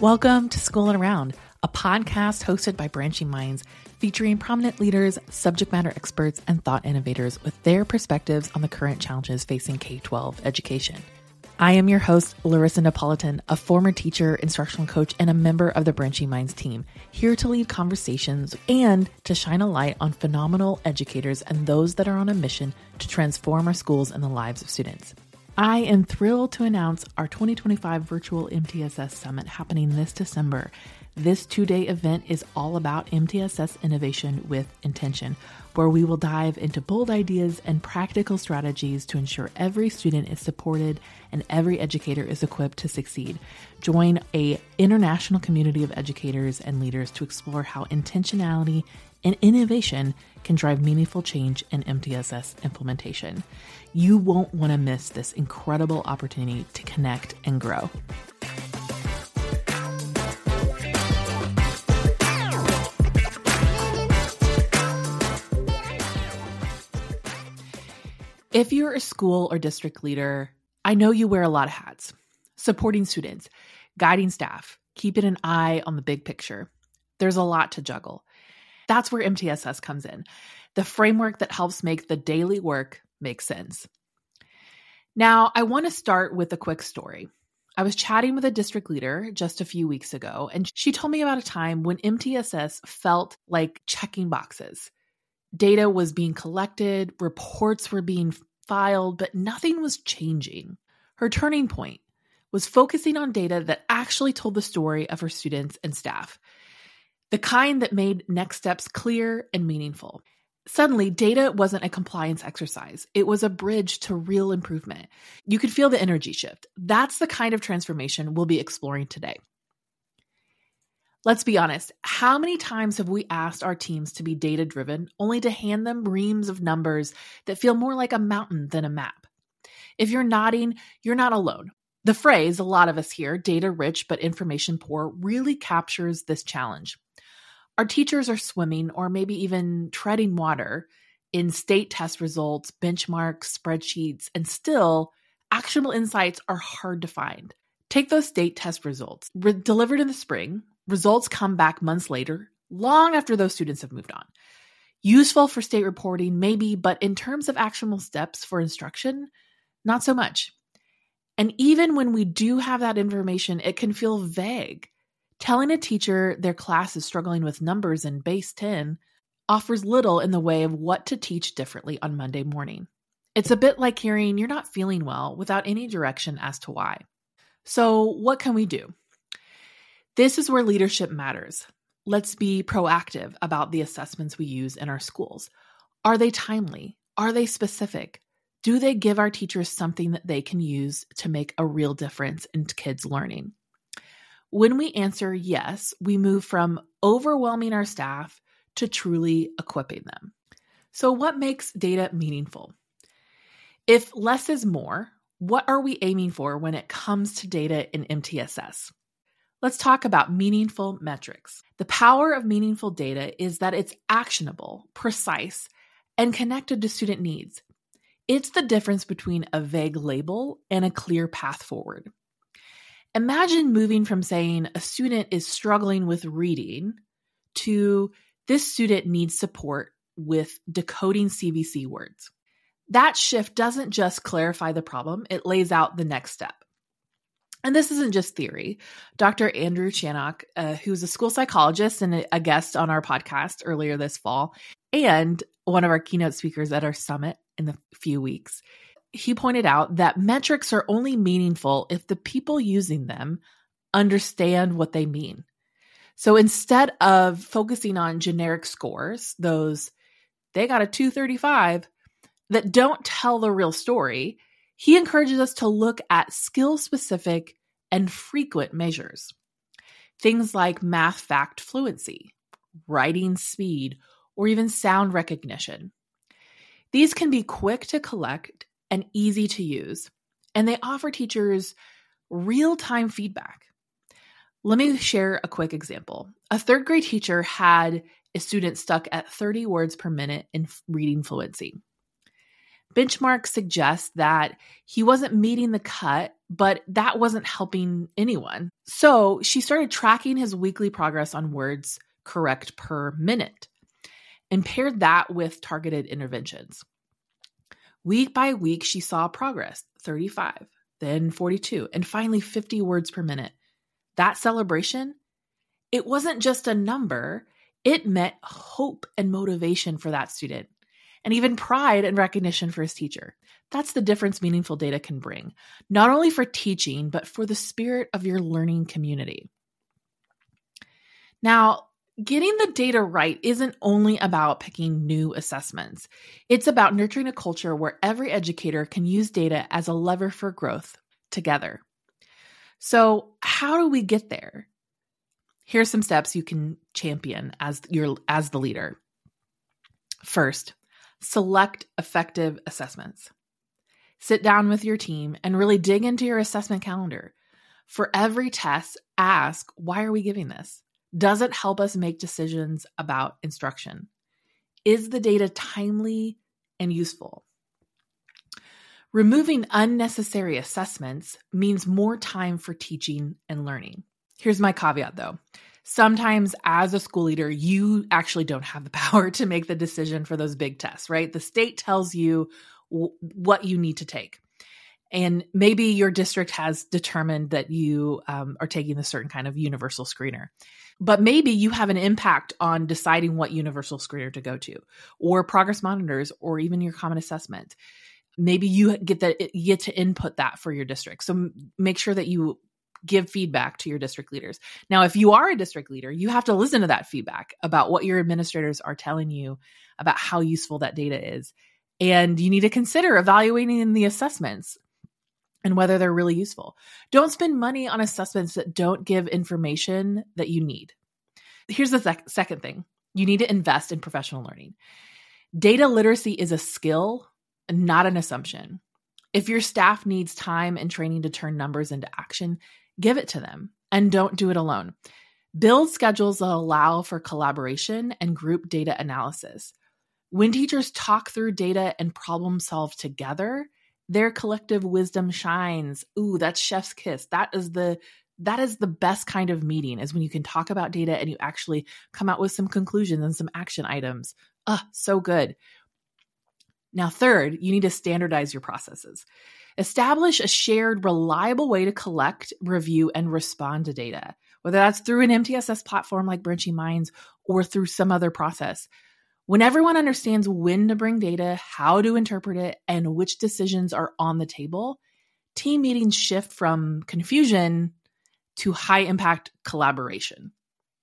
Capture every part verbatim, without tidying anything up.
Welcome to Schoolin' Around, a podcast hosted by Branching Minds, featuring prominent leaders, subject matter experts, and thought innovators with their perspectives on the current challenges facing K through twelve education. I am your host, Larissa Napolitan, a former teacher, instructional coach, and a member of the Branching Minds team, here to lead conversations and to shine a light on phenomenal educators and those that are on a mission to transform our schools and the lives of students. I am thrilled to announce our twenty twenty-five Virtual M T S S Summit happening this December. This two-day event is all about M T S S innovation with intention, where we will dive into bold ideas and practical strategies to ensure every student is supported and every educator is equipped to succeed. Join an international community of educators and leaders to explore how intentionality and innovation can drive meaningful change in M T S S implementation. You won't want to miss this incredible opportunity to connect and grow. If you're a school or district leader, I know you wear a lot of hats. Supporting students, guiding staff, keeping an eye on the big picture. There's a lot to juggle. That's where M T S S comes in, the framework that helps make the daily work make sense. Now, I want to start with a quick story. I was chatting with a district leader just a few weeks ago, and she told me about a time when M T S S felt like checking boxes. Data was being collected, reports were being filed, but nothing was changing. Her turning point was focusing on data that actually told the story of her students and staff, the kind that made next steps clear and meaningful. Suddenly, data wasn't a compliance exercise. It was a bridge to real improvement. You could feel the energy shift. That's the kind of transformation we'll be exploring today. Let's be honest. How many times have we asked our teams to be data-driven only to hand them reams of numbers that feel more like a mountain than a map? If you're nodding, you're not alone. The phrase, a lot of us hear, data-rich but information-poor, really captures this challenge. Our teachers are swimming or maybe even treading water in state test results, benchmarks, spreadsheets, and still, actionable insights are hard to find. Take those state test results. Re- delivered in the spring, results come back months later, long after those students have moved on. Useful for state reporting, maybe, but in terms of actionable steps for instruction, not so much. And even when we do have that information, it can feel vague. Telling a teacher their class is struggling with numbers in base ten offers little in the way of what to teach differently on Monday morning. It's a bit like hearing you're not feeling well without any direction as to why. So what can we do? This is where leadership matters. Let's be proactive about the assessments we use in our schools. Are they timely? Are they specific? Do they give our teachers something that they can use to make a real difference in kids' learning? When we answer yes, we move from overwhelming our staff to truly equipping them. So what makes data meaningful? If less is more, what are we aiming for when it comes to data in M T S S? Let's talk about meaningful metrics. The power of meaningful data is that it's actionable, precise, and connected to student needs. It's the difference between a vague label and a clear path forward. Imagine moving from saying a student is struggling with reading to this student needs support with decoding C V C words. That shift doesn't just clarify the problem, it lays out the next step. And this isn't just theory. Doctor Andrew Chanock, uh, who's a school psychologist and a guest on our podcast earlier this fall, and one of our keynote speakers at our summit in the few weeks, he pointed out that metrics are only meaningful if the people using them understand what they mean. So instead of focusing on generic scores, those they got a two thirty-five that don't tell the real story, he encourages us to look at skill-specific and frequent measures. Things like math fact fluency, writing speed, or even sound recognition. These can be quick to collect and easy to use, and they offer teachers real-time feedback. Let me share a quick example. A third grade teacher had a student stuck at thirty words per minute in reading fluency. Benchmark suggests that he wasn't meeting the cut, but that wasn't helping anyone. So she started tracking his weekly progress on words correct per minute and paired that with targeted interventions. Week by week, she saw progress, thirty-five, then forty-two, and finally fifty words per minute. That celebration, it wasn't just a number, it meant hope and motivation for that student, and even pride and recognition for his teacher. That's the difference meaningful data can bring, not only for teaching, but for the spirit of your learning community. Now, getting the data right isn't only about picking new assessments. It's about nurturing a culture where every educator can use data as a lever for growth together. So how do we get there? Here's some steps you can champion as your as the leader. First, select effective assessments. Sit down with your team and really dig into your assessment calendar. For every test, ask, why are we giving this? Does it help us make decisions about instruction? Is the data timely and useful? Removing unnecessary assessments means more time for teaching and learning. Here's my caveat though. Sometimes as a school leader, you actually don't have the power to make the decision for those big tests, right? The state tells you w- what you need to take. And maybe your district has determined that you um, are taking a certain kind of universal screener. But maybe you have an impact on deciding what universal screener to go to, or progress monitors, or even your common assessment. Maybe you get that you get to input that for your district. So make sure that you give feedback to your district leaders. Now, if you are a district leader, you have to listen to that feedback about what your administrators are telling you about how useful that data is. And you need to consider evaluating the assessments and whether they're really useful. Don't spend money on assessments that don't give information that you need. Here's the sec- second thing. You need to invest in professional learning. Data literacy is a skill, not an assumption. If your staff needs time and training to turn numbers into action, give it to them and don't do it alone. Build schedules that allow for collaboration and group data analysis. When teachers talk through data and problem solve together, their collective wisdom shines. Ooh, that's chef's kiss. That is the that is the best kind of meeting, is when you can talk about data and you actually come out with some conclusions and some action items. Ah, so good. Now, third, you need to standardize your processes. Establish a shared, reliable way to collect, review, and respond to data, whether that's through an M T S S platform like Branching Minds or through some other process. When everyone understands when to bring data, how to interpret it, and which decisions are on the table, team meetings shift from confusion to high-impact collaboration.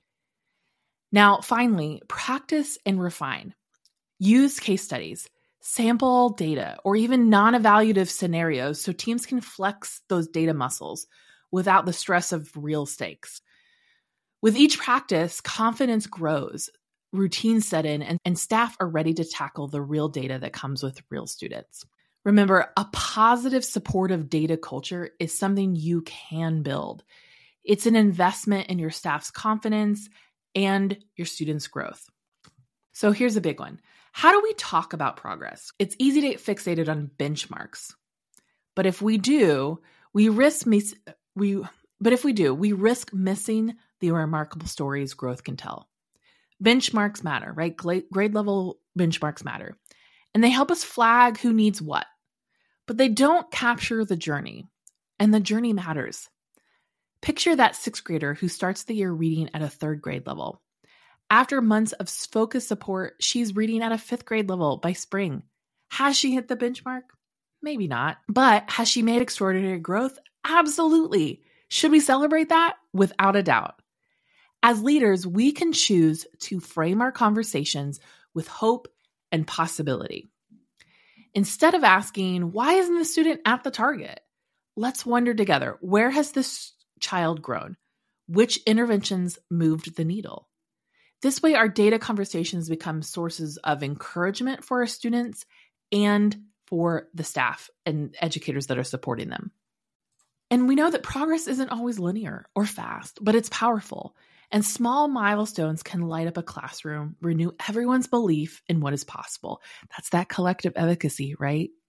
Now, finally, practice and refine. Use case studies, sample data, or even non-evaluative scenarios so teams can flex those data muscles without the stress of real stakes. With each practice, confidence grows, routines set in, and, and staff are ready to tackle the real data that comes with real students. Remember, a positive, supportive data culture is something you can build. It's an investment in your staff's confidence and your students' growth. So here's a big one. How do we talk about progress? It's easy to get fixated on benchmarks. But if we do, we risk mis- we but if we do, we risk missing the remarkable stories growth can tell. Benchmarks matter, right? Grade level benchmarks matter. And they help us flag who needs what. But they don't capture the journey. And the journey matters. Picture that sixth grader who starts the year reading at a third grade level. After months of focused support, she's reading at a fifth grade level by spring. Has she hit the benchmark? Maybe not. But has she made extraordinary growth? Absolutely. Should we celebrate that? Without a doubt. As leaders, we can choose to frame our conversations with hope and possibility. Instead of asking, why isn't the student at the target? Let's wonder together, where has this child grown? Which interventions moved the needle? This way, our data conversations become sources of encouragement for our students and for the staff and educators that are supporting them. And we know that progress isn't always linear or fast, but it's powerful. And small milestones can light up a classroom, renew everyone's belief in what is possible. That's that collective efficacy, right?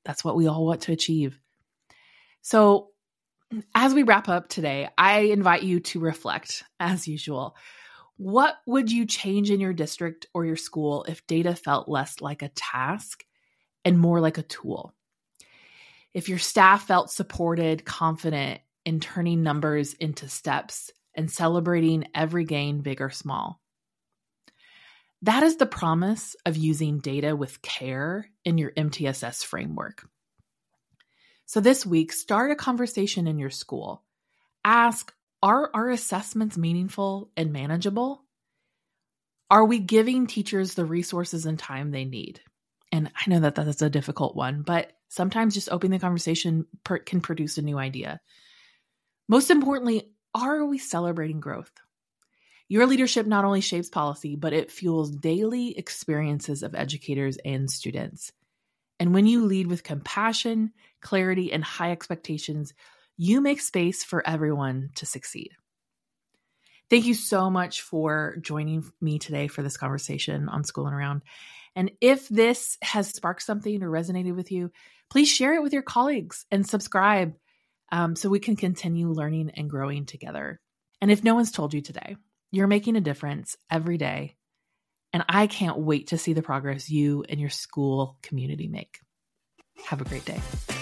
That's what we all want to achieve. So as we wrap up today, I invite you to reflect, as usual. What would you change in your district or your school if data felt less like a task and more like a tool? If your staff felt supported, confident in turning numbers into steps and celebrating every gain, big or small. That is the promise of using data with care in your M T S S framework. So this week, start a conversation in your school. Ask, are our assessments meaningful and manageable? Are we giving teachers the resources and time they need? And I know that that's a difficult one, but sometimes just opening the conversation per- can produce a new idea. Most importantly, are we celebrating growth? Your leadership not only shapes policy, but it fuels daily experiences of educators and students. And when you lead with compassion, clarity, and high expectations, you make space for everyone to succeed. Thank you so much for joining me today for this conversation on School and Around. And if this has sparked something or resonated with you, please share it with your colleagues and subscribe um, so we can continue learning and growing together. And if no one's told you today, you're making a difference every day. And I can't wait to see the progress you and your school community make. Have a great day.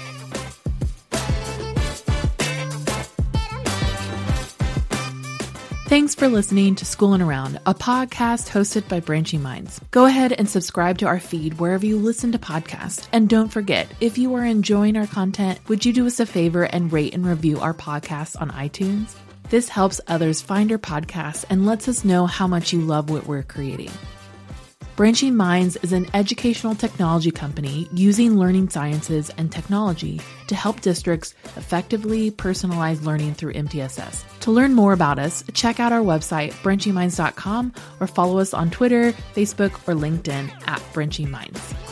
Thanks for listening to School and Around, a podcast hosted by Branching Minds. Go ahead and subscribe to our feed wherever you listen to podcasts. And don't forget, if you are enjoying our content, would you do us a favor and rate and review our podcast on iTunes? This helps others find our podcast and lets us know how much you love what we're creating. Branching Minds is an educational technology company using learning sciences and technology to help districts effectively personalize learning through M T S S. To learn more about us, check out our website, branching minds dot com, or follow us on Twitter, Facebook, or LinkedIn at Branching Minds.